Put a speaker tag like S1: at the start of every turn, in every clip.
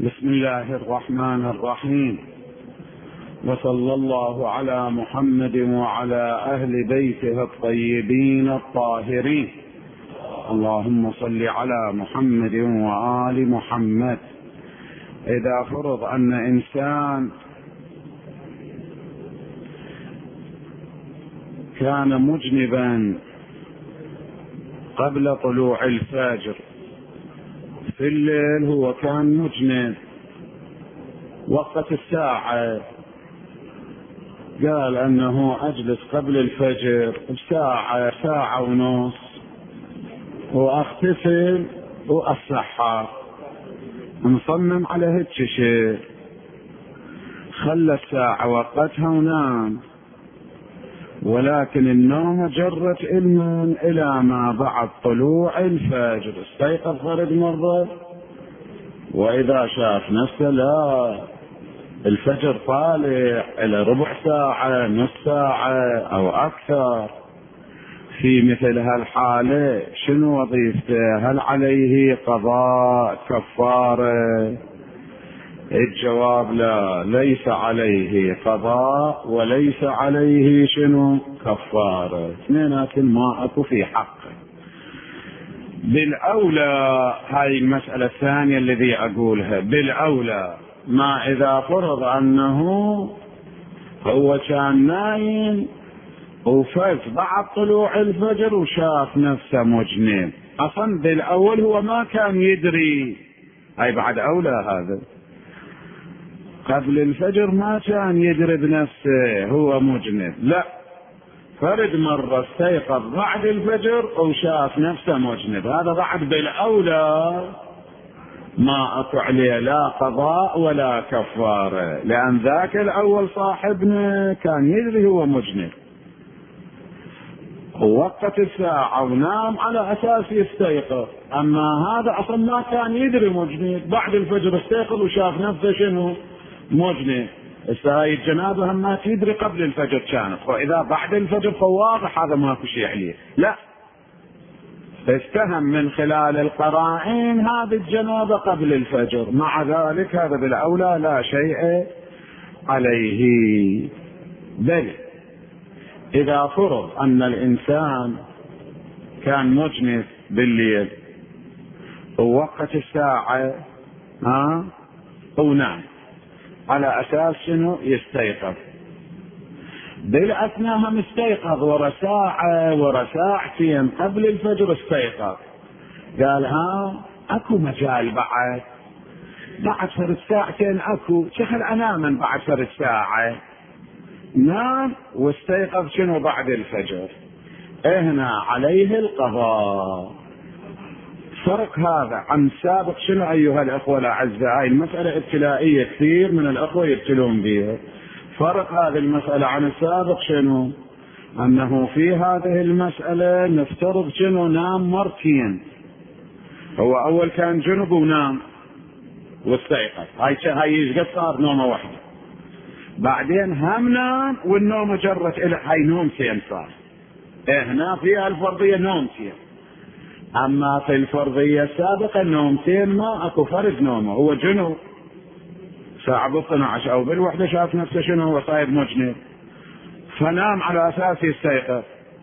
S1: بسم الله الرحمن الرحيم، وصلى الله على محمد وعلى أهل بيته الطيبين الطاهرين. اللهم صل على محمد وآل محمد. إذا فرض أن إنسان كان مجنبا قبل طلوع الفجر، في الليل هو كان مجنب، وقت الساعة قال أنه أجلس قبل الفجر بساعة ساعة ونص وأغتسل وأصحى، مصمم على هيك شيء، خلى الساعة وقتها ونام، ولكن النوم جرت إلى ما بعد طلوع الفجر. استيقظ فرد مرة، وإذا شاف نفسه لا، الفجر طالع إلى ربع ساعة نص ساعة أو أكثر، في مثل هالحالة شنو وظيفته؟ هل عليه قضاء كفارة؟ الجواب لا، ليس عليه قضاء وليس عليه شنو كفارة، اثنينات ما اكو في حقه. بالأولى هاي المسألة الثانية الذي أقولها، بالأولى ما إذا فرض أنه هو كان نايم وفز بعد طلوع الفجر وشاف نفسه مجنب، أصلا بالأول هو ما كان يدري، هاي بعد أولى. هذا قبل الفجر ما كان يدري بنفسه هو مجنب، لا، فرد مرة استيقظ بعد الفجر وشاف نفسه مجنب، هذا بعد بالأولى ما أكو عليه لا قضاء ولا كفارة، لأن ذاك الأول صاحبنا كان يدري هو مجنب ووقت الساعة ونام على أساس يستيقظ. أما هذا أصلا ما كان يدري مجنب، بعد الفجر استيقظ وشاف نفسه شنو مجنب. هاي الجنابة هم ما تدري قبل الفجر كانت، وإذا بعد الفجر فواضح هذا ما في شيء عليه، لا، استهم من خلال القرائن هذه الجنابة قبل الفجر، مع ذلك هذا بالأولى لا شيء عليه. بل إذا فرض أن الإنسان كان مجنب بالليل ووقت الساعة ونام على أساس شنو يستيقظ، بالأثناء هم استيقظ ورا ساعة ورا ساعتين قبل الفجر استيقظ، قال أكو مجال بعد فرد ساعتين أكو، شخل أنام من بعد فرد ساعة، نام واستيقظ شنو بعد الفجر، هنا عليه القضاء. فرق هذا عن سابق شنو أيها الأخوة الأعزاء؟ هاي المسألة ابتلائية، كثير من الأخوة يبتلون بها. فرق هذه المسألة عن السابق شنو؟ أنه في هذه المسألة نفترض شنو نام مرتين، هو أول كان جنب ونام واستيقظ، هاي قد صار نومة واحدة، بعدين هم نام والنوم جرت إلى هاي نومتين صار. هنا فيها الفرضية نومتين، أما في الفرضية السابقة نومتين ما أكو فرد نومه، هو جنوب ساعة 12 أو بالوحدة شاف نفسه شنو هو صاير مجنب، فنام على أساس يستيقظ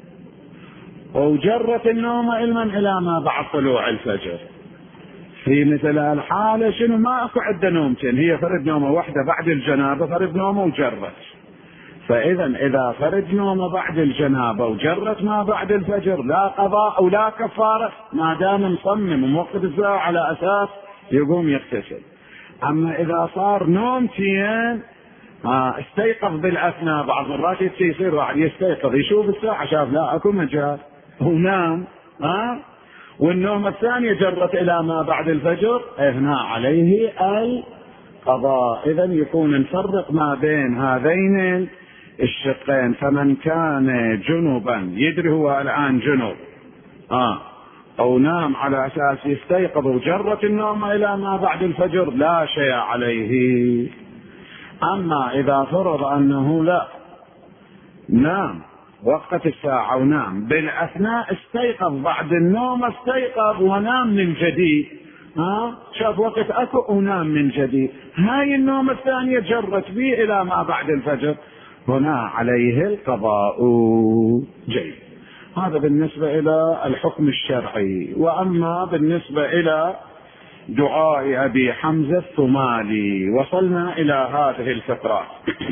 S1: وجرت النوم علما إلى ما بعد طلوع الفجر. في مثل الحالة شنو ما أكو عدة نومتين، هي فرد نومه واحدة بعد الجنابة، فرد نومه وجرت. فإذا إذا فرد نومه بعد الجنابة وجرت ما بعد الفجر لا قضاء أو لا كفارة، ما دام مصمم وموقف الساعة على أساس يقوم يغتسل. أما إذا صار نومتين استيقظ بالأثناء، بعض مرات يصير واحد يستيقظ يشوف الساعة شاف لا أكو مجال ونام، والنوم الثانية جرت إلى ما بعد الفجر، هنا عليه القضاء. إذا يكون نفرق ما بين هذين الشقين، فمن كان جنبا يدري هو الآن جنب أو نام على أساس يستيقظ وجرت النوم إلى ما بعد الفجر لا شيء عليه. أما إذا فرض أنه لا، نام وقت الساعة ونام بالأثناء استيقظ بعد النوم، استيقظ ونام من جديد، شاف وقت اكو انام من جديد. هاي النوم الثانية جرت بي الى ما بعد الفجر، هنا عليه القضاء. جيد. هذا بالنسبة الى الحكم الشرعي. واما بالنسبة الى دعاء ابي حمزة الثمالي وصلنا الى هذه الفقرات.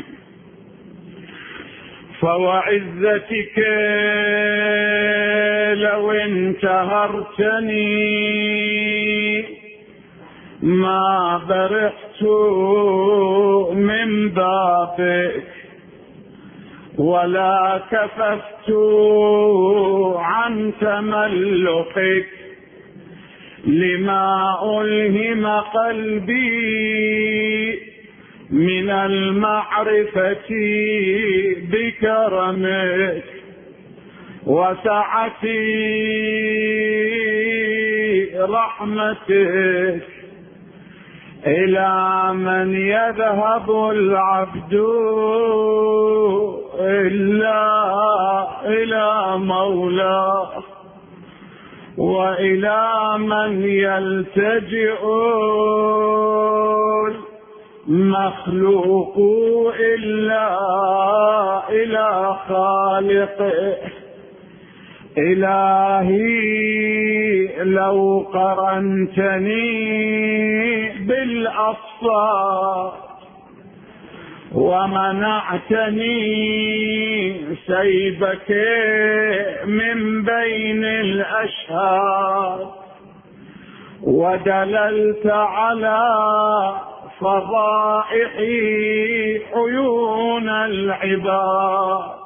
S1: فوعزتك لو انتهرتني ما برحت من بابك ولا كففت عن تملقك لما ألهم قلبي من المعرفة بكرمك وسعة رحمتك إلى من يذهب العبد إلا إلى مولاه وإلى من يلتجئ المخلوق إلا إلى خالقه. إلهي لو قرنتني بالأصفار ومنعتني سيبك من بين الأشهار ودللت على فضائح عيون العباد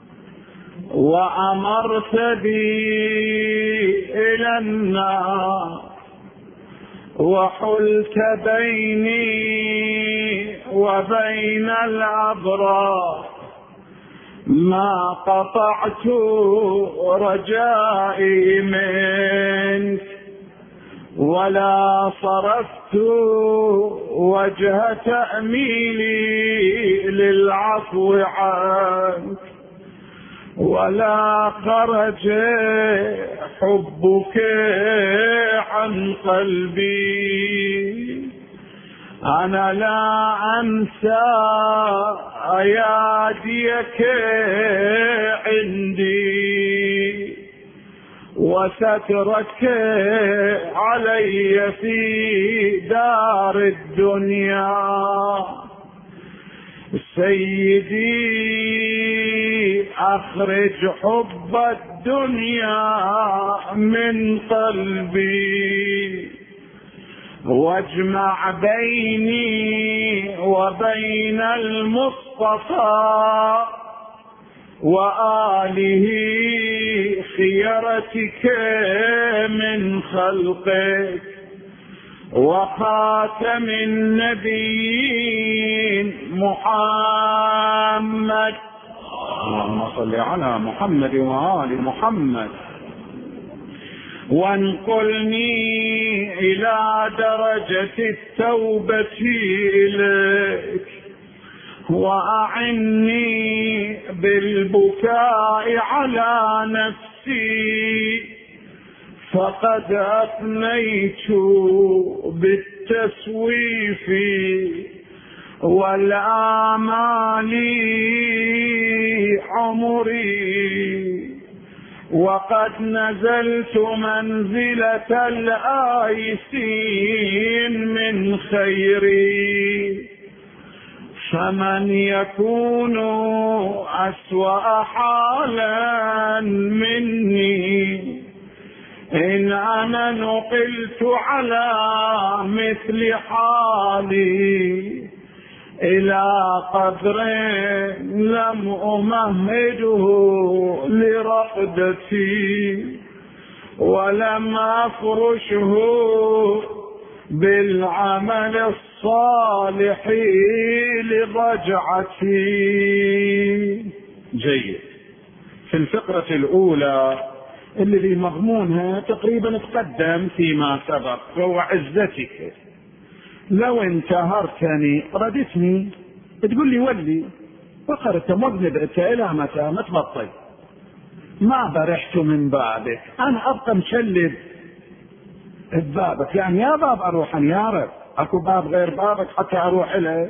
S1: وأمرت بي إلى النار وحلت بيني وبين الأبرار ما قطعت رجائي منك ولا صرفت وجه تأميلي للعفو عنك ولا خرج حبك عن قلبي. أنا لا أنسى أياديك عندي وسترك علي في دار الدنيا. سيدي أخرج حب الدنيا من قلبي واجمع بيني وبين المصطفى وآله خيرتك من خلقك وخاتم النبيين محمد. اللهم صل على محمد وآل محمد. وانقلني إلى درجة التوبة إليك وأعني بالبكاء على نفسي فقد أثنيت بالتسويف والآمال عمري وقد نزلت منزلة الآيسين من خيري. فمن يكون أسوأ حالا مني إن أنا نقلت على مثل حالي إلى قدر لم أمهده لرقدتي ولم أفرشه بالعمل الصالح لرجعتي. جيد. في الفقرة الأولى اللي مضمونها تقريبا تقدم فيما سبق، وهو عزتك لو انتهرتني ردتني تقول لي ولي فقرت مذنب انت الى متى ما تبطل ما برحت من بعدك، انا ابقى مشلد ببابك، يعني يا باب أروح يا رب، أكو باب غير بابك حتى أروح إليه؟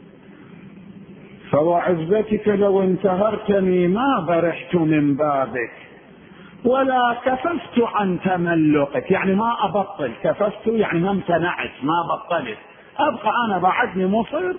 S1: فوعزتك لو انتهرتني ما برحت من بابك ولا كففت عن تملقك، يعني ما أبطل، كففت يعني ما امتنعت، ما بطلت، أبقى أنا بعدني مصر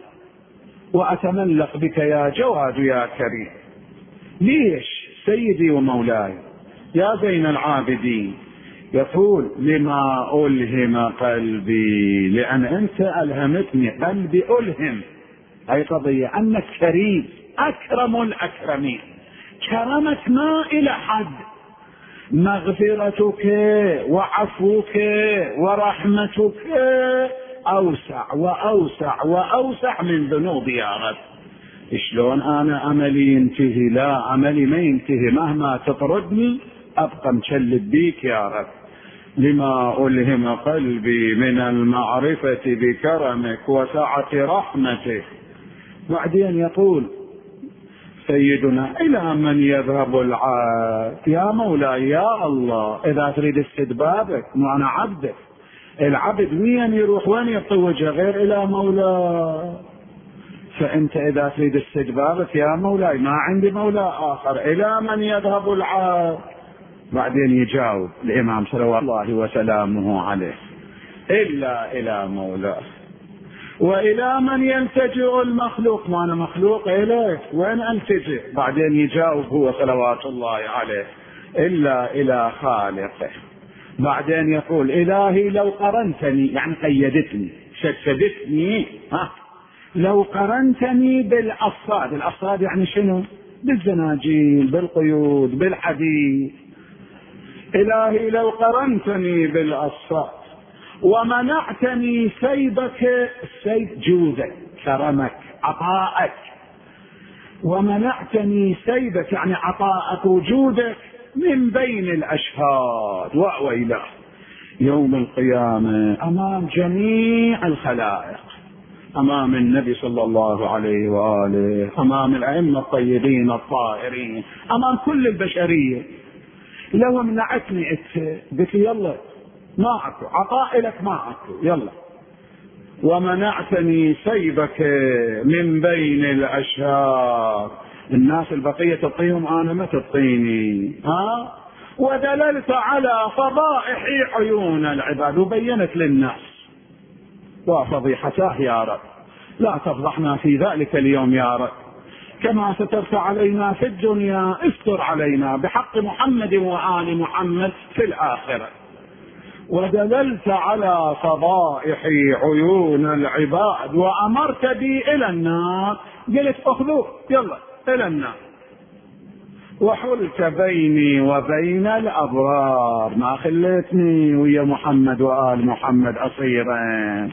S1: وأتملق بك يا جواد يا كريم. ليش سيدي ومولاي يا زين العابدين؟ يقول لما ألهم قلبي، لأن أنت ألهمتني قلبي، ألهم أي قضية أنك كريم أكرم الأكرمين، كرمك ما إلى حد، مغفرتك وعفوك ورحمتك أوسع وأوسع وأوسع من ذنوبي يا رب. شلون أنا أملي ينتهي؟ لا، أملي ما ينتهي، مهما تطردني أبقى مشلد بيك يا رب. لما ألهم قلبي من المعرفة بكرمك وسعة رحمتك. بعدين يقول سيدنا إلى من يذهب العبد؟ يا مولاي يا الله، إذا تريد استدبابك وأنا عبدك، العبد وين يروح وين يطوجه غير إلى مولاي؟ فأنت إذا تريد استدبابك يا مولاي ما عندي مولا آخر، إلى من يذهب العبد؟ بعدين يجاوب الإمام صلوات الله وسلامه عليه إلا إلى مولاه. وإلى من يلتجئ المخلوق؟ ما أنا مخلوق إليك، وين ألتجئ؟ بعدين يجاوب هو صلوات الله عليه إلا إلى خالقه. بعدين يقول إلهي لو قرنتني، يعني قيدتني شددتني، لو قرنتني بالأصاد، الأصاد يعني شنو؟ بالزناجيل بالقيود بالحديد. إلهي لو قرنتني بالأصاد ومنعتني سيبك، السيب جودك كرمك عطاءك، ومنعتني سيبك يعني عطاءك وجودك من بين الأشهاد، وإله يوم القيامة أمام جميع الخلائق، أمام النبي صلى الله عليه وآله، أمام الأئمة الطيبين الطاهرين، أمام كل البشرية. لو منعتني قلت لي يلا ما أكو عطاء لك، ما أكو يلا، ومنعتني سيبك من بين الأشهار، الناس البقية تعطيهم أنا ما تعطيني، ودللت على فضائح عيون العباد، وبينت للناس وفضيحتاه يا رب، لا تفضحنا في ذلك اليوم يا رب، كما سترت علينا في الدنيا استر علينا بحق محمد وآل محمد في الآخرة. ودللت على فضائح عيون العباد وأمرت بي إلى النار، قلت أخذوه يلا إلى النار، وحلت بيني وبين الأبرار، ما خليتني ويا محمد وآل محمد أصيرا،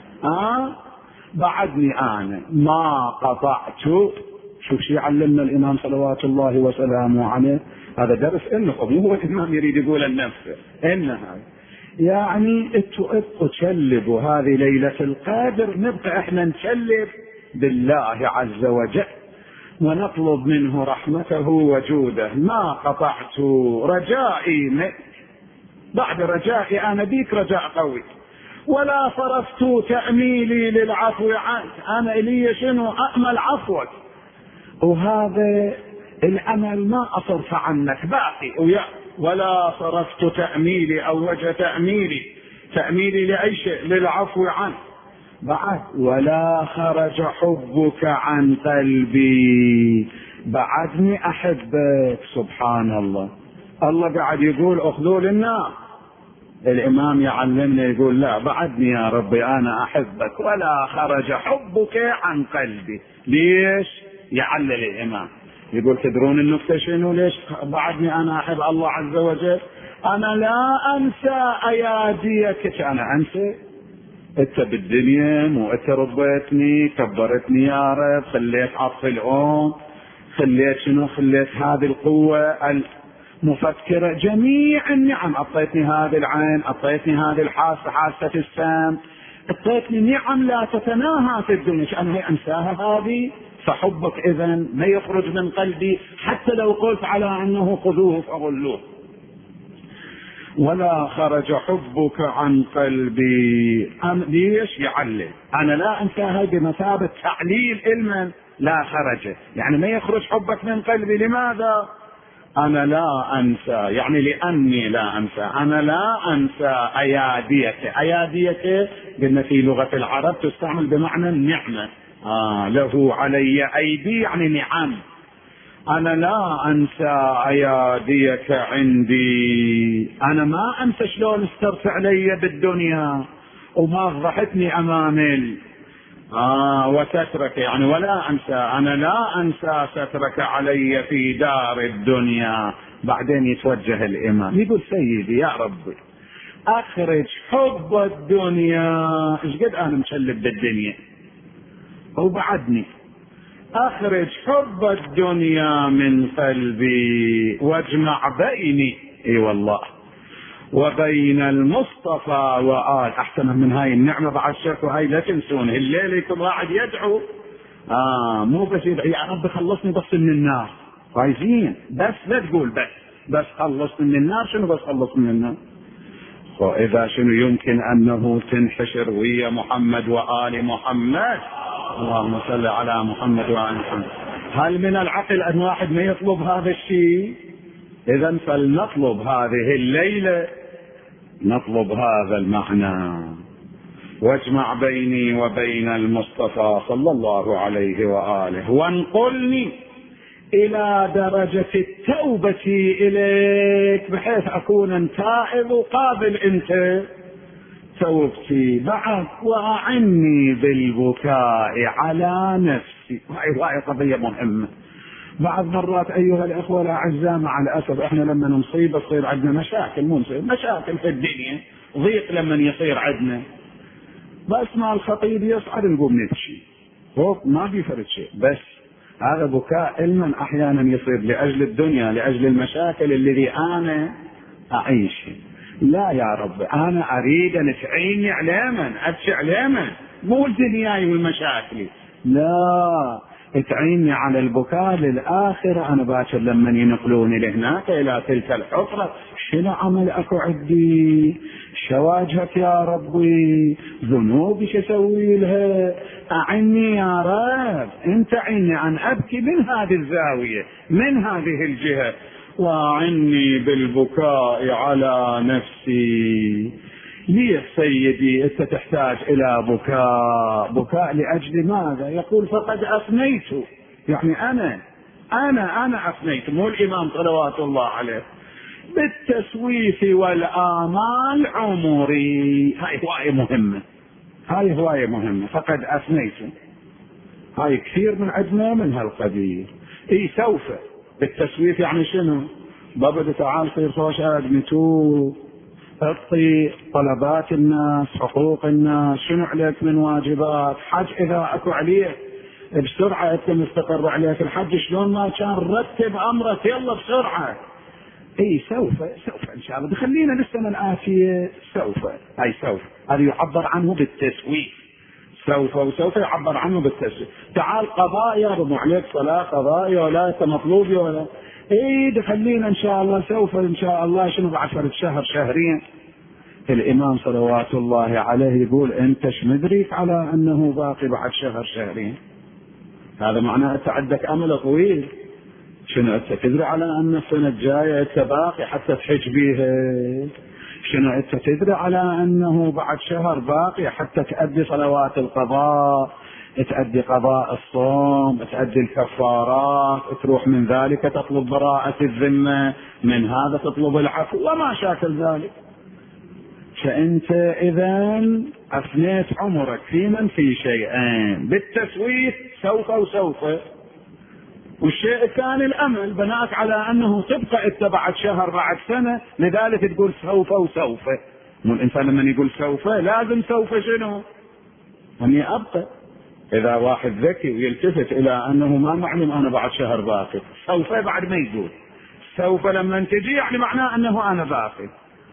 S1: بعدني أنا ما قطعت. شوف شي علمنا الإمام صلوات الله وسلامه عليه، هذا درس إنه مو هو الإمام يريد يقول لنفسه إنها يعني ابقوا تشلبوا هذه ليلة القدر، نبقى احنا نشلب بالله عز وجل ونطلب منه رحمته وجوده. ما قطعت رجائي منك، بعد رجائي أنا بيك رجاء قوي، ولا صرفت تأميلي للعفو عنك، أنا إلي شنو أأمل عفوك، وهذا الأمل ما أصرف عنك باقي ويا، ولا صرفت تأميلي أو وجه تأميلي لأي شيء للعفو عنك بعد، ولا خرج حبك عن قلبي، بعدني أحبك. سبحان الله، الله قاعد يقول أخذوا للنار، الإمام يعلمنا يقول لا بعدني يا ربي أنا أحبك، ولا خرج حبك عن قلبي. ليش؟ يعلل الإمام يقول تدرون النكتة شنو؟ ليش بعدني أنا أحب الله عز وجل؟ أنا لا أنسى أياديك، أنا أنسى أنت بالدنيا، مو أنت ربيتني كبرتني يا رب، خليت عطف الأم، خليت شنو، خليت هذه القوة المفكرة، جميع النعم، أعطيتني هذه العين، أعطيتني هذه الحاسة حاسة السام، أعطيتني نعم لا تتناهى في الدنيا، أنا هي أنساها هذه؟ فحبك إذن ما يخرج من قلبي حتى لو قلت على أنه خذوه فغلوه. ولا خرج حبك عن قلبي. ليش يعلل؟ أنا لا أنسى، هذه بمثابة تعليل علما. لا خرج يعني ما يخرج حبك من قلبي. لماذا؟ أنا لا أنسى يعني لأني لا أنسى. أنا لا أنسى أياديك. أياديك قلنا في لغة العرب تستعمل بمعنى النعمة. له علي أيدي يعني نعم. أنا لا أنسى أياديك عندي. أنا ما أنسى شلون استرت علي بالدنيا وما فضحتني أمام وسترك يعني ولا أنسى. أنا لا أنسى سترك علي في دار الدنيا. بعدين يتوجه الإمام يقول سيدي يا ربي أخرج حب الدنيا. إيش قد أنا مشلب بالدنيا وبعدني. أخرج حب الدنيا من قلبي واجمع بيني والله وبين المصطفى وآل. أحسن من هاي النعمة بعد شرك. وهاي لا تنسون الليل يكون واحد يدعو مو بس يدعو يا رب خلصني بس من النار. عايزين بس لا تقول بس خلصني من النار. شنو بس خلصني من النار؟ وإذا شنو يمكن أنه تنحشر ويا محمد وآل محمد. اللهم صل على محمد وآل محمد. هل من العقل أن واحد ما يطلب هذا الشيء؟ إذن فلنطلب هذه الليلة نطلب هذا المعنى. واجمع بيني وبين المصطفى صلى الله عليه وآله وانقلني إلى درجة التوبة إليك بحيث أكون تائب وقابل أنت توبتي بعد. وأعني بالبكاء على نفسي. وهي قضية مهمة. بعض مرات أيها الأخوة الأعزاء مع الأسف إحنا لما نصيب تصير عندنا مشاكل. مو مشاكل في الدنيا ضيق لما يصير عندنا بس ما الخطيب يصعد نقوم نبكي ما في فرق شيء. بس هذا بكاء علما أحيانا يصير لأجل الدنيا لأجل المشاكل الذي أنا أعيشها. لا يا رب أنا أريد أن تعيني علما أبكي علما مو الدنياي والمشاكل. لا تعيني على البكاء للآخرة. أنا باكر لما ينقلوني لهناك إلى تلك الحفرة شنو عمل أكو عندي؟ شواجهك يا ربي ذنوبي شسوي لها؟ أعني يا رب أنت عني أن أبكي من هذه الزاوية من هذه الجهة. وأعني بالبكاء على نفسي. ليه سيدي أنت تحتاج إلى بكاء لأجل ماذا؟ يقول فقد أفنيت. يعني أنا أفنيت مو الإمام صلوات الله عليه بالتسويف والآمال عمري. هاي هواية مهمة. فقد أفنيت هاي كثير من عندنا من هالقضية. سوف بالتسويف يعني شنو؟ بابا تعال صير خوش أدمتو اعطي طلبات الناس حقوق الناس شنو عليك من واجبات حج إذا أكو عليه بسرعة أنت مستقر عليك الحج شلون ما كان رتب أمرك يلا بسرعة. سوف إن شاء الله خلينا لسه الآتية سوف. هذا يعبر عنه بالتسويف. سوف يعبر عنه بالتسويف. تعال قضاء يا رب عليك صلاة قضاء ولا مطلوب ولا خلينا إن شاء الله سوف إن شاء الله شنو بعد شهر شهرين. الإمام صلوات الله عليه يقول أنت مدرك على أنه باقي بعد شهر شهرين؟ هذا معناه أنت عندك أمل طويل. شنو أنت تدري على أن السنة الجاية أنت باقي حتى تحج بيها؟ شنو أنت تدري على أنه بعد شهر باقي حتى تأدي صلوات القضاء تأدي قضاء الصوم تأدي الكفارات تروح من ذلك تطلب براءة الذمة من هذا تطلب العفو وما شاكل ذلك. فأنت إذن أفنيت عمرك في شيئين بالتسويف سوف وسوف. والشيء الثاني الأمل بناك على أنه تبقى أنت بعد شهر بعد سنة لذلك تقول سوف وسوف. مو الإنسان لما يقول سوف لازم سوف شنو؟ أني أبقى. إذا واحد ذكي ويلتفت إلى أنه ما معلوم أنا بعد شهر باقي سوف بعد ما يقول سوف لما تجي يعني معناه أنه أنا باقي.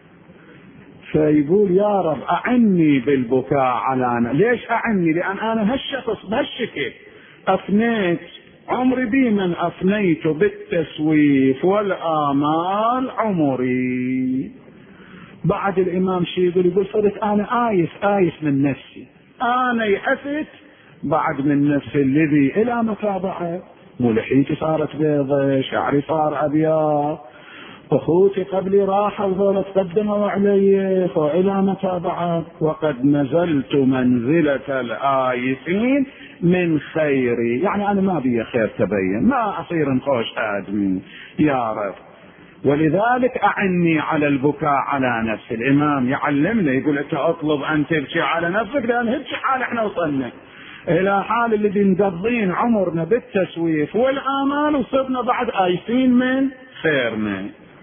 S1: فيقول يا رب أعني بالبكاء على ليش أعني؟ لأن أنا هالشخص بهالشكل أفنيت عمري بمن أفنيت بالتسويف والآمال عمري. بعد الإمام شي يقول صرت أنا آيس من نفسي، أنا يأست بعد من نفسي الذي إلى متابعة. مو لحيتي صارت بيضة، شعري صار أبيض، أخوتي قبلي راحوا وذولا تقدموا علي، فإلى متابعة. وقد نزلت منزلة الآيسين من خيري، يعني أنا ما بي خير تبين، ما أصير نخوش آدمي يا رب. ولذلك أعني على البكاء على نفسي. الإمام يعلمنا يقول أنت أطلب أن تبكي على نفسك، لأن هيك حال احنا وصلنا إلى حال اللي مقضين عمرنا بالتسويف والآمال وصرنا بعد آيسين من خيرنا.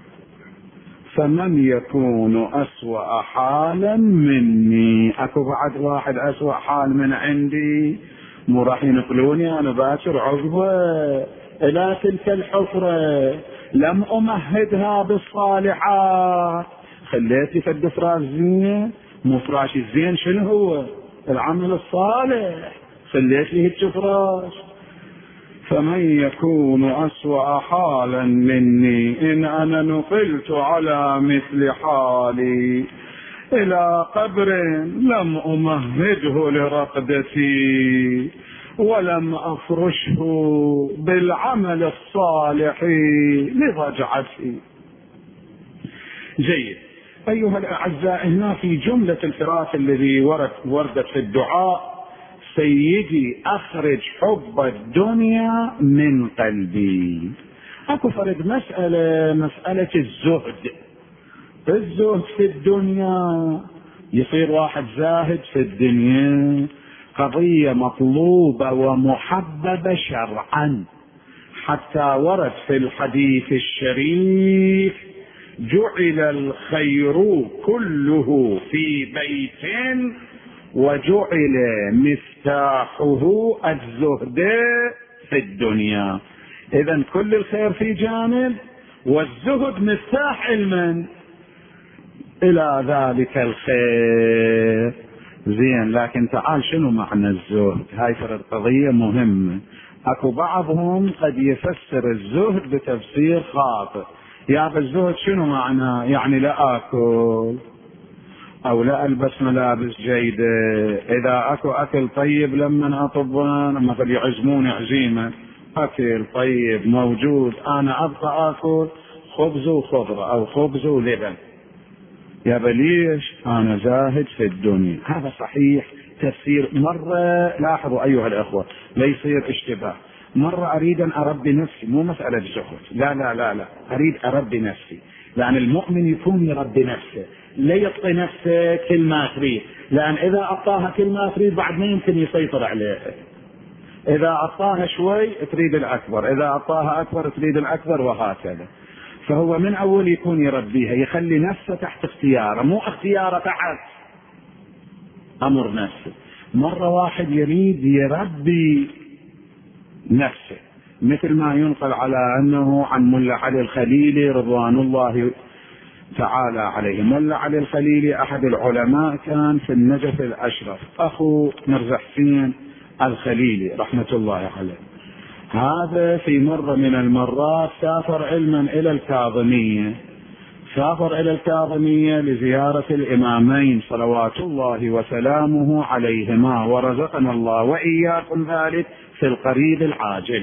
S1: فمن يكون أسوأ حالا مني، أكو بعد واحد أسوأ حال من عندي، مو راح ينقلوني أنا باكر عقبة إلى تلك الحفرة. لم أمهدها بالصالحات، خليتي فد فراش زين، مو فراش الزين شنو هو؟ العمل الصالح، خليت لي هيك فراش. فمن يكون أسوأ حالا مني إن أنا نقلت على مثل حالي إلى قبر لم أمهده لرقدتي ولم أفرشه بالعمل الصالح لضجعتي. جيد أيها الأعزاء، هنا في جملة الفراش الذي وردت في الدعاء: سيدي أخرج حب الدنيا من قلبي. أكو فرد مسألة الزهد في الدنيا، يصير واحد زاهد في الدنيا، قضية مطلوبة ومحببة شرعا، حتى ورد في الحديث الشريف: جعل الخير كله في بيت وجعل مفتاحه الزهد في الدنيا. إذن كل الخير في جانب، والزهد مفتاح علما إلى ذلك الخير. زين، لكن تعال شنو معنى الزهد؟ هاي فرد قضية مهمة. أكو بعضهم قد يفسر الزهد بتفسير خاطئ. يا الزهد شنو معنى؟ يعني لا آكل أو لا ألبس ملابس جيدة، إذا أكو أكل طيب لما أطبان مثل يعزمون عزيمة، أكل طيب موجود، أنا أبقى أكل خبز وخضرة أو خبز ولبن. يا ليش؟ أنا زاهد في الدنيا. هذا صحيح تفسير. مرة لاحظوا أيها الأخوة لا يصير اشتباه، مرة أريد أن أربي نفسي، مو مسألة زهد، لا لا لا لا، أريد أربي نفسي، لأن المؤمن يكون يربي نفسه، لا يعطي نفسه كل ما تريد، لأن إذا أعطاها كل ما تريد بعد ما يمكن يسيطر عليها. إذا أعطاها شوي تريد الأكبر، إذا أعطاها أكبر تريد الأكبر، وهكذا. فهو من أول يكون يربيها، يخلي نفسه تحت اختياره، مو اختياره تحت أمر نفسه. مرة واحد يريد يربي نفسه، مثل ما ينقل على أنه عن ملا علي الخليلي رضوان الله تعالى عليه. ملا علي الخليلي أحد العلماء، كان في النجف الأشرف، أخو مرزا حسين الخليلي رحمة الله عليه. هذا في مرة من المرات سافر علما إلى الكاظمية، سافر إلى الكاظمية لزيارة الإمامين صلوات الله وسلامه عليهما، ورزقنا الله وإياكم ذلك في القريب العاجل.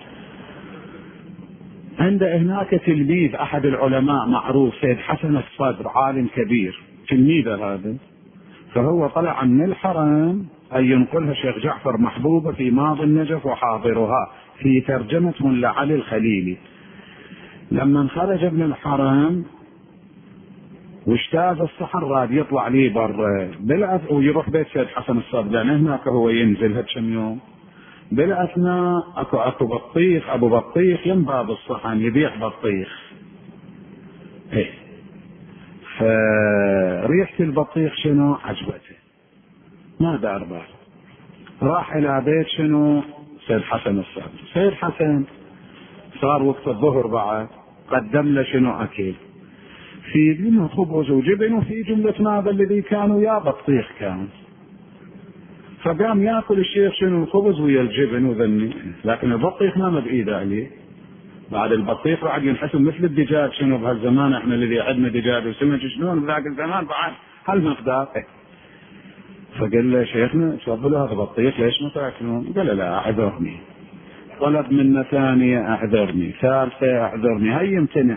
S1: عند هناك تلميذ أحد العلماء معروف سيد حسن الصدر، عالم كبير، تلميذه هذا. فهو طلع من الحرم، أي ينقلها شيخ جعفر محبوبة في ماضي النجف وحاضرها في ترجمة ملا علي الخليلي. لما خرج ابن الحرم واجتاز الصحن راد يطلع لي برا ويروح بيت سيد حسن الصدر، لأن هناك هو ينزل هالكم يوم. بالأثناء أكو بطيخ، أبو بطيخ يم باب الصحن يبيع بطيخ. فريحة البطيخ شنو عجبته، ما دار بال، راح إلى بيت شنو سيد حسن الصدر. سيد حسن صار وقت الظهر بعد، قدم له شنو أكل، في منه خبز وجبن، وفي جملة ماذا الذي كانوا يا بطيخ كان. فقام ياكل الشيخ شنو الخبز ويا الجبن وذني، لكن البطيخ ما بإيده عليه. بعد البطيخ بعد ينحسب مثل الدجاج. شنو بهالزمان احنا الذي عندنا دجاج وسمك شلون بذاك الزمان بعد هالمقدار. فقال له شيخنا تفضلوا هذا بطيخ ليش ما تاكلون؟ قال لا اعذرني. طلب منا ثانية اعذرني، ثالثة اعذرني، هاي يمتنع.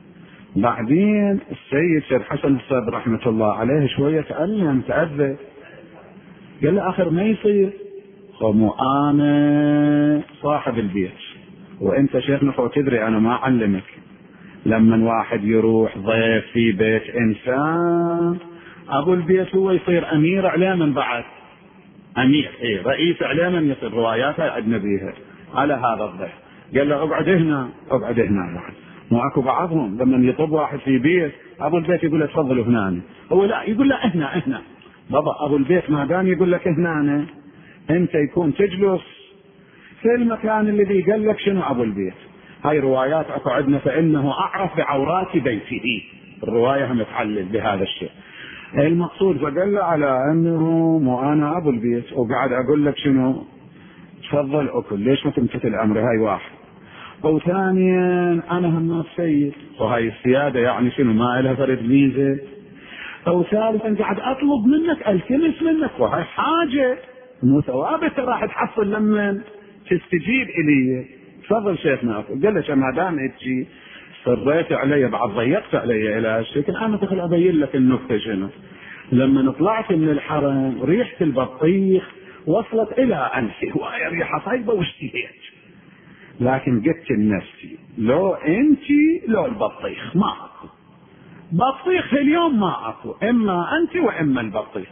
S1: بعدين السيد سيد حسن الصدر رحمة الله عليه شوية تألم تأذى، قال له آخر ما يصير، مو أنا صاحب البيت وأنت شيخنا فوق تدري أنا ما أعلمك. لما واحد يروح ضيف في بيت إنسان أبو البيت هو يصير أمير إعلاما بعد، أمير رئيس إعلاما يصير، رواياتها أجنبيها على هذا الضيف. قال له اقعد هنا اقعد هنا بعد. مو اكو بعضهم لما يطب واحد في بيت ابو البيت يقول له تفضلوا هنا، هو لا يقول له هنا بابا ابو البيت ما دام يقول لك هنا انت يكون تجلس في المكان الذي قال لك شنو ابو البيت. هاي روايات اكو عندنا، فانه اعرف بعورات بيته، الروايه متعلل بهذا الشيء. المقصود فقال له على انه مو انا ابو البيت وقاعد اقول لك شنو تفضل اكل، ليش ما تمتثل امري؟ هاي واحد. وثانيا انا هم السيد، وهاي السياده يعني شنو ما لها فرد ميزه. او ثالثا قاعد اطلب منك التمس منك، وهاي حاجه مو ثوابت راح تحصل لما تستجيب الي. تفضل شيخنا اكل. قال له ما دام هيك صريت علي بعد ضيقت علي الى هالشكل، انا دخل ابين لك النكته شنو. لما طلعت من الحرم ريحه البطيخ وصلت الى انفي، وهي ريحه طيبه واشتهيت، لكن قلت لنفسي لو انتي لو البطيخ ما اكو بطيخ اليوم، ما اكو اما انت واما البطيخ.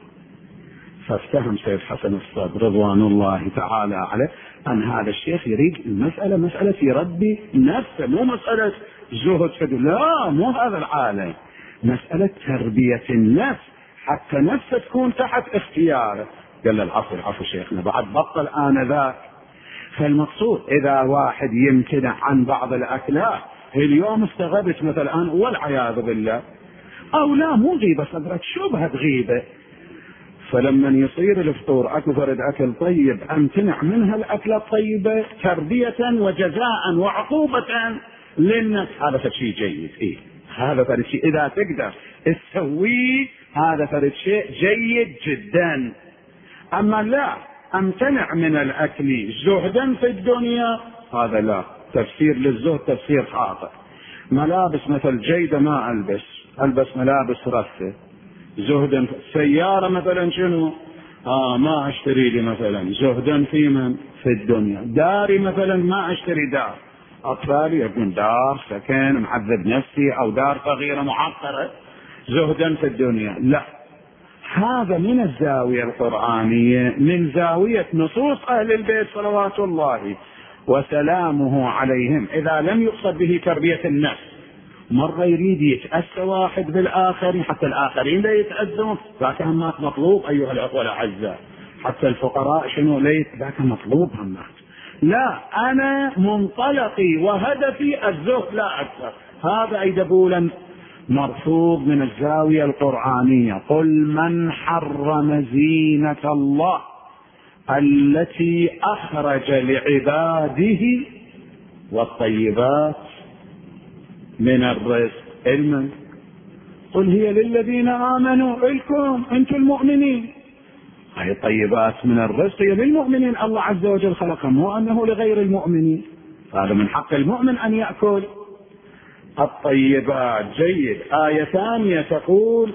S1: فافتهم سيد حسن الصدر رضوان الله تعالى عليه ان هذا الشيخ يريد المسألة مسألة يربي نفسه، مو مسألة زهد فدو، لا مو هذا العالم، مسألة تربية النفس حتى نفسه تكون تحت اختياره. قال له العفو شيخنا بعد بطل آنذاك. فالمقصود إذا واحد يمتنع عن بعض الأكلات، اليوم استغربت مثلا والعياذ بالله، أو لا مو غيبة صدرت شبهة غيبة، فلما يصير الفطور أكو فرد أكل طيب أمتنع منها الأكلة الطيبة تربية وجزاء وعقوبة للناس، هذا شيء جيد. هذا فرد شيء إذا تقدر تسويه، هذا فرد شيء جيد جدا. أما لا امتنع من الاكل زهدا في الدنيا، هذا لا، تفسير للزهد تفسير خاطئ. ملابس مثل جيدة ما البس ملابس رثة زهدا. سيارة مثلا شنو ما اشتري لي مثلا زهدا في من في الدنيا. داري مثلا ما اشتري دار، اطفالي يكون دار سكن معذب نفسي، او دار صغيرة معقرة زهدا في الدنيا، لا. هذا من الزاوية القرآنية، من زاوية نصوص أهل البيت صلوات الله وسلامه عليهم. إذا لم يقصد به تربية النفس، مرة يريد يتأسى واحد بالآخرين حتى الآخرين لا يتأذون، ذاك همات مطلوب أيها الأخوة الأعزاء. حتى الفقراء شنو ليت ذاك مطلوب همات. لا، أنا منطلقي وهدفي الزهد لا أكثر، هذا أيدبولا مرفوض من الزاوية القرآنية. قل من حرم زينة الله التي أخرج لعباده والطيبات من الرزق. علما قل هي للذين آمنوا، إلكم أنتم المؤمنين، هي طيبات من الرزق هي للمؤمنين، الله عز وجل خلقهم، مو أنه لغير المؤمنين. هذا من حق المؤمن أن يأكل الطيبات. جيد. آية ثانية تقول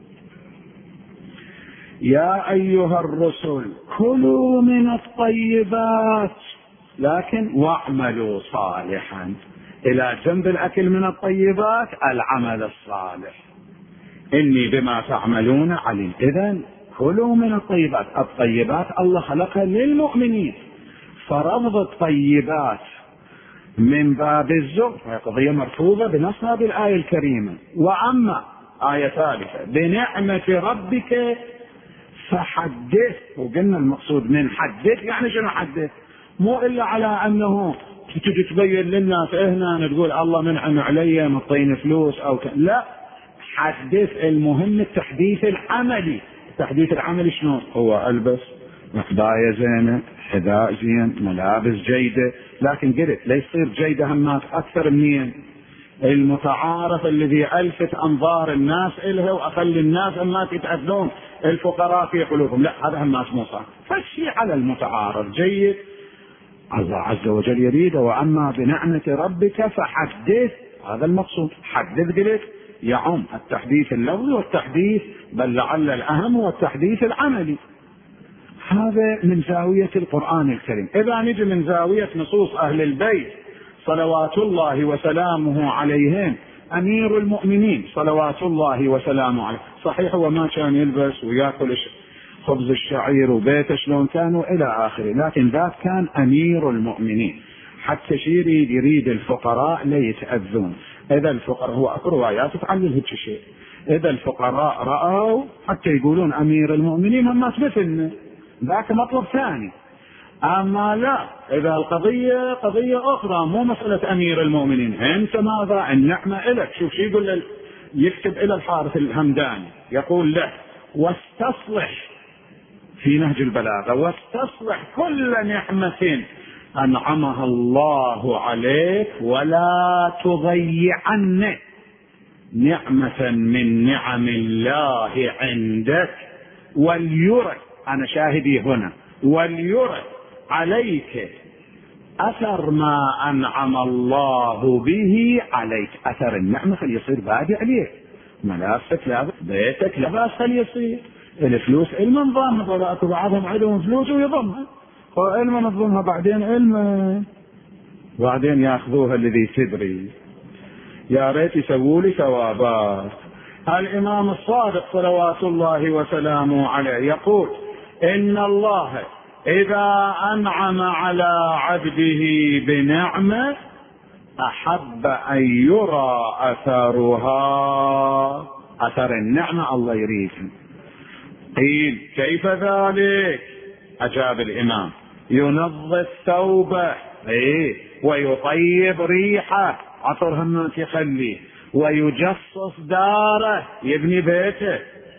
S1: يا أيها الرسل كلوا من الطيبات لكن واعملوا صالحا. إلى جنب الأكل من الطيبات العمل الصالح، إني بما تعملون عليم. إذن كلوا من الطيبات. الطيبات الله خلقها للمؤمنين، فرفض الطيبات من باب الزهد هي قضية مرفوضة بنص هذه الآية الكريمة. وأما آية ثالثة بنعمة ربك فحدث. وقلنا المقصود من حدث يعني شنو حدث؟ مو إلا على أنه تجي تبين للناس هنا تقول الله منعم علي مطين فلوس أو لا، حدث. المهم التحديث العملي. التحديث العملي شنو هو؟ ألبس مقباية زينة حذاء زين، ملابس جيدة، لكن قلت لا يصير جيدة همات أكثر من المتعارف الذي ألفت أنظار الناس إلها وأخلي الناس همات يتأذون الفقراء في قلوبهم، لا هذا همات مو صح. فالشيء على المتعارف جيد الله عز وجل يريده. وأما بنعمة ربك فحدث، هذا المقصود. حدث قلت يعم التحديث اللفظي والتحديث، بل لعل الأهم هو التحديث العملي. هذا من زاوية القرآن الكريم. إذا نجي من زاوية نصوص أهل البيت صلوات الله وسلامه عليهم، أمير المؤمنين صلوات الله وسلامه عليه، صحيح هو ما كان يلبس ويأكل خبز الشعير وبيته شلون كانوا إلى آخره، لكن ذاك كان أمير المؤمنين. حتى يريد الفقراء لا يتأذون. إذا الفقراء، هو أكو روايات تعلل هيك شيء، إذا الفقراء رأوا حتى يقولون أمير المؤمنين هم مثلنا، ذاك مطلب ثاني. أما لا، إذا القضية قضية أخرى مو مسألة أمير المؤمنين، أنت ماذا النعمة إلك. شوف شو يقول، يكتب إلى الحارث الهمداني يقول له واستصلح في نهج البلاغة، واستصلح كل نعمة أنعمها الله عليك ولا تضيعن نعمة من نعم الله عندك، وليرى، أنا شاهدي هنا، وليرى عليك أثر ما أنعم الله به عليك. أثر النعمة خليصير بادي عليك، ملابسك لابس، بيتك لباس خليصير، الفلوس علما نظامها، ولا أكو بعضهم عندهم فلوس ويضمها، وعلما نظمها بعدين علما بعدين ياخذوها الذي تدري. يا ريت يسووا لي ثوابات. الإمام الصادق صلوات الله وسلامه عليه يقول إن الله إذا أنعم على عبده بنعمة أحب أن يرى أثرها. أثر النعمة الله يريد. قيل كيف ذلك؟ أجاب الإمام ينظف ثوبه ويطيب ريحه، عطر همات يخليه، ويجصص داره، يبني بيته،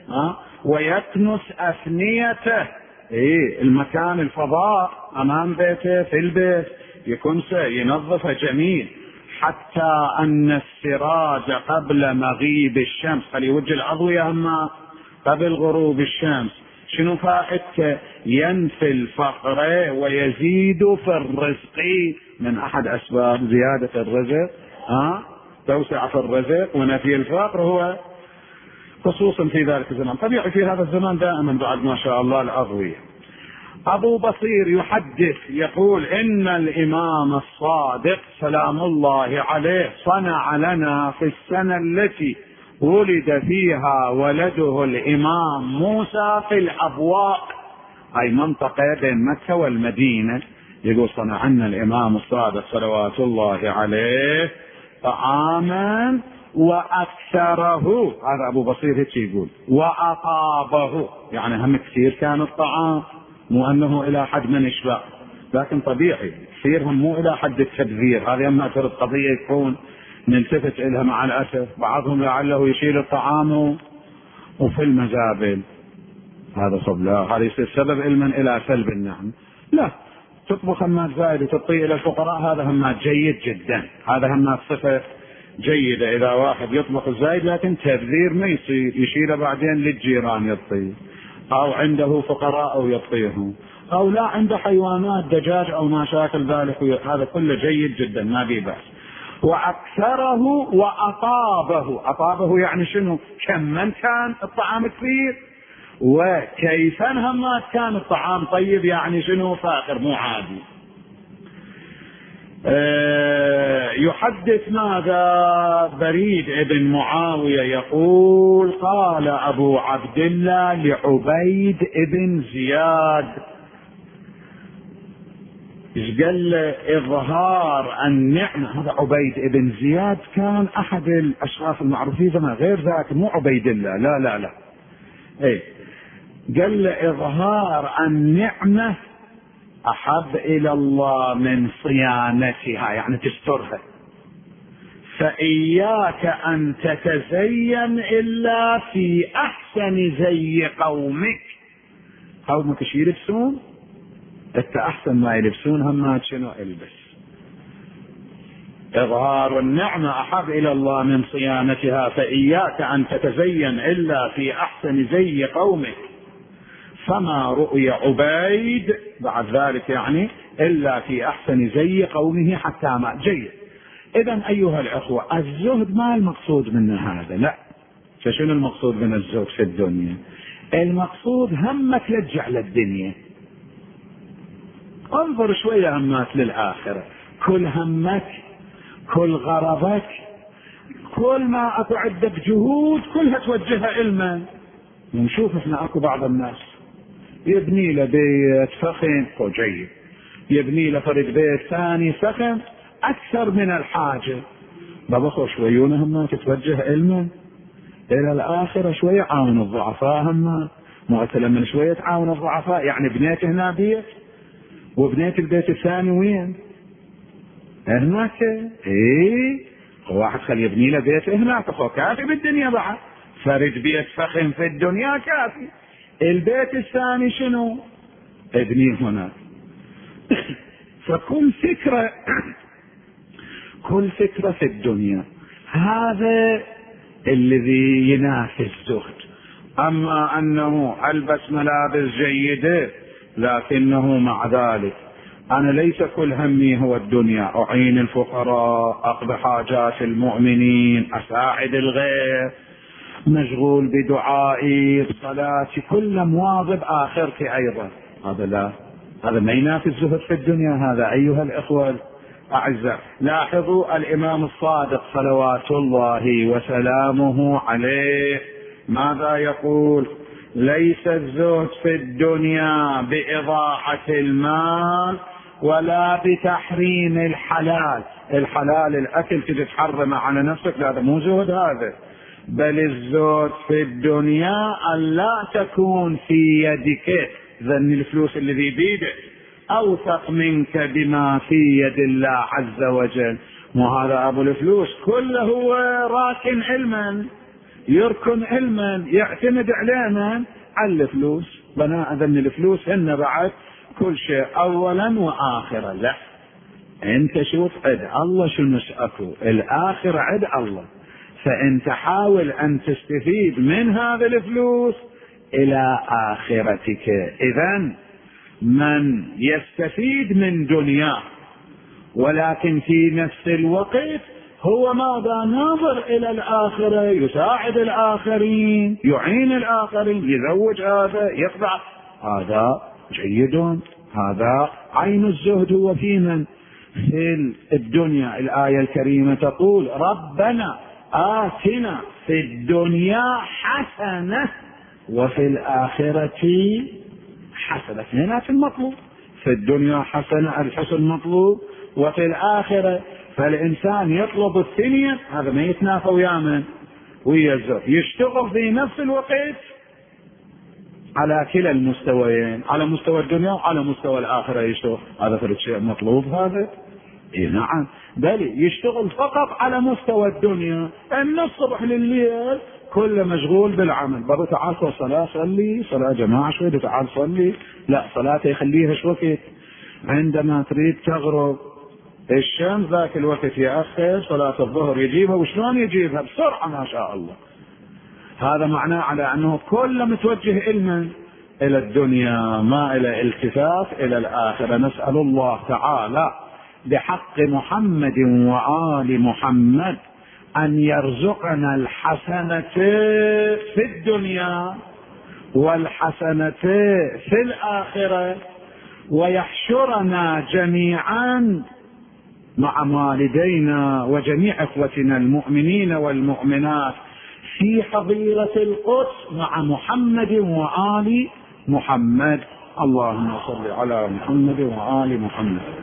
S1: ويكنس أثنيته، المكان الفضاء أمام بيته في البيت يكنسه ينظفه جميل، حتى أن السراج قبل مغيب الشمس، خلي وجه الأضوية هما قبل غروب الشمس، شنو فائدته؟ ينفي الفقر ويزيد في الرزق. من أحد أسباب زيادة الرزق توسع في الرزق ونفي الفقر، هو خصوصا في ذلك الزمان. طبيعي في هذا الزمان دائما بعد ما شاء الله الأضوية. أبو بصير يحدث يقول إن الإمام الصادق سلام الله عليه صنع لنا في السنة التي ولد فيها ولده الإمام موسى في الأبواء، أي منطقة بين مكة والمدينة، يقول صنع لنا الإمام الصادق صلوات الله عليه طعاما وأكثره، هذا أبو بصير هيك يقول، وأطابه، يعني هم كثير كان الطعام، مو أنه إلى حد من يشبع، لكن طبيعي كثيرهم مو إلى حد التبذير. هذه أما ترى القضية يكون نلتفت إلها مع الأسف، بعضهم لعله يشيل الطعام وفي المزابل، هذا صب لا، هذا يصير سبب علما إلى سلب النعم. لا، تطبخ همات زائد وتعطيه إلى الفقراء، هذا همات جيد جدا، هذا همات صفة جيدة. إذا واحد يطبخ الزايد لكن تبذير ما يصير، يشيله بعدين للجيران يعطيه، أو عنده فقراء أو يعطيهم، أو لا عنده حيوانات دجاج أو ما شاكل ذلك، هذا كله جيد جدا ما بيه بأس. وأكثره وأطابه، أطابه يعني شنو؟ كمن كان الطعام كثير وكيفا همات كان الطعام طيب، يعني شنو؟ فاخر مو عادي. يحدث ماذا؟ بريد ابن معاوية يقول قال أبو عبد الله لعبيد ابن زياد، إيش قال له؟ إظهار النعمة. هذا عبيد ابن زياد كان أحد الأشخاص المعروفين زمان، غير ذاك مو عبيد الله، لا لا لا، قال له إظهار النعمة أحب إلى الله من صيانتها، يعني تسترها، فإياك أن تتزين إلا في أحسن زي قومك. قومك شي يلبسون انت احسن ما يلبسون همات شنو البس. إظهار النعمة أحب إلى الله من صيانتها، فإياك أن تتزين إلا في أحسن زي قومك، فما رؤي عبيد بعد ذلك يعني إلا في أحسن زي قومه حتى ما جيد. إذن أيها الأخوة، الزهد ما المقصود من هذا، لا. فشنو المقصود من الزهد في الدنيا؟ المقصود همك لجع للدنيا، انظر شوية همات للآخرة. كل همك، كل غرضك، كل ما اكو عندك جهود كلها توجهها علما. ونشوف احنا اكو بعض الناس يبني له بيت فخم وجيد، يبني له فرد بيت ثاني فخم اكثر من الحاجة، بابا شويونه هم تتوجه علما الى الاخرة. شوية عاون الضعفاء، هم مثلا من شوية عاون الضعفاء، يعني بنيت هنا بيت وبنيت البيت الثاني وين؟ هناك. ايه واحد خلي يبني له بيت هناك، اخو كافي بالدنيا بعد، فرد بيت فخم في الدنيا كافي. البيت الثاني شنو؟ ابنيه هناك. فكل فكرة كل فكرة في الدنيا، هذا الذي ينافي الزهد. اما انه البس ملابس جيدة، لكنه مع ذلك أنا ليس كل همي هو الدنيا، أعين الفقراء، أقضي حاجات المؤمنين، أساعد الغير، مشغول بدعائي بصلاتي، كل مواظب آخرتي أيضا. هذا لا، هذا ما ينافي الزهد في الدنيا. هذا أيها الإخوة الأعزاء، لاحظوا الإمام الصادق صلوات الله وسلامه عليه ماذا يقول؟ ليس الزهد في الدنيا بإضاعة المال ولا بتحريم الحلال. الحلال الأكل تجي تحرمه على نفسك، هذا مو زهد هذا، بل الزهد في الدنيا أن لا تكون في يدك ذن الفلوس الذي بيدك أوثق منك بما في يد الله عز وجل. وهذا أبو الفلوس كله هو راكن علما، يركن علما، يعتمد علينا على الفلوس، بناء ذن الفلوس هن بعد كل شيء أولا وآخرا. لا، انت شوف عد الله شنو اكو الآخر عد الله، فانت حاول ان تستفيد من هذا الفلوس الى آخرتك. اذن من يستفيد من دنياه ولكن في نفس الوقت هو ماذا؟ ناظر الى الآخرة، يساعد الآخرين، يعين الآخرين، يزوج هذا، يخضع هذا، جيد. هذا عين الزهد. هو في من؟ في الدنيا. الآية الكريمة تقول ربنا آتنا في الدنيا حسنة وفي الآخرة حسنة. هنا في المطلوب، في الدنيا حسنة، الحسن مطلوب، وفي الآخرة. فالإنسان يطلب الثانية، هذا ما يتنافى ويا من؟ ويا الزهد. يشتغل في نفس الوقت على كلا المستويين، على مستوى الدنيا وعلى مستوى الآخرة يشتغل. هذا فرد شيء مطلوب هذا؟ إيه نعم، بل يشتغل فقط على مستوى الدنيا، من الصبح لليل كل مشغول بالعمل. بابا تعال صلاة، صلي صلاة جماعة شوي، تعال صلي، لا صلاة يخليها شوي. عندما تريد تغرب الشمس ذاك الوقت يا أخي صلاة الظهر يجيبها، وشلون يجيبها؟ بسرعة ما شاء الله. هذا معناه على أنه كل متوجه علما إلى الدنيا، ما إلى التفات إلى الآخرة. نسأل الله تعالى بحق محمد وآل محمد أن يرزقنا الحسنة في الدنيا والحسنة في الآخرة، ويحشرنا جميعا مع والدينا وجميع اخوتنا المؤمنين والمؤمنات في حظيرة القدس مع محمد وآل محمد. اللهم صل على محمد وآل محمد.